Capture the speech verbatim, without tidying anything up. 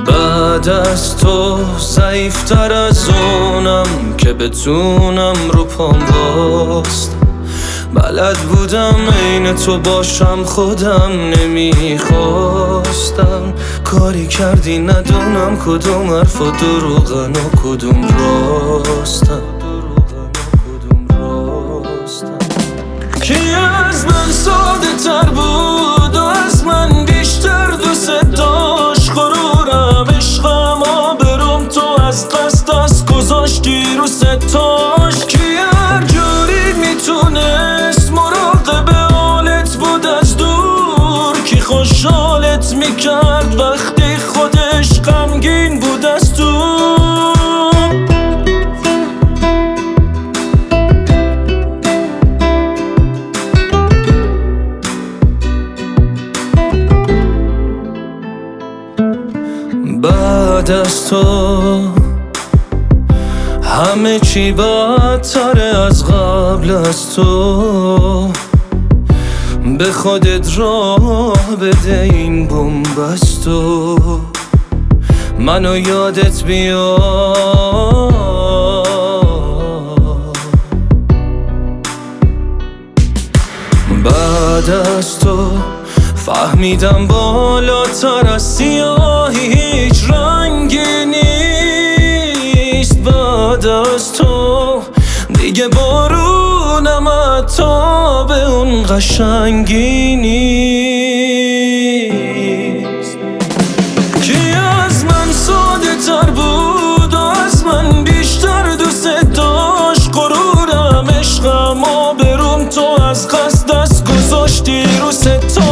بعد از تو ضعیفتر از اونم که بتونم رو پام باستم. بلد بودم عین تو باشم خودم نمیخواستم. کاری کردی ندونم کدوم حرف و دروغن و کدوم راستم. کی از من ساده تر بود و از من بیشتر دوست داشت. غرورم عشقم آبروم تو از قصد دست گذاشتی رو ستاش. کی هر جوری میتونست مراقب حالت بود از دور. کی خوشحالت میکرد وقتی خودش غمگین بود از تو. بعد از تو همه چی بدتره از قبل از تو. به خودت راه بده این بومبستو. منو یادت بیاد. بعد از تو فهمیدم بالاتر از سیاهی هیچ رنگی نیست. بعد از تو دیگه بارونم حتی به اون قشنگی نیست. کی از من ساده تر بود و از من بیشتر دوست داشت. غرورم عشقم آبروم تو از قصد دست گذاشتی رو ستاش.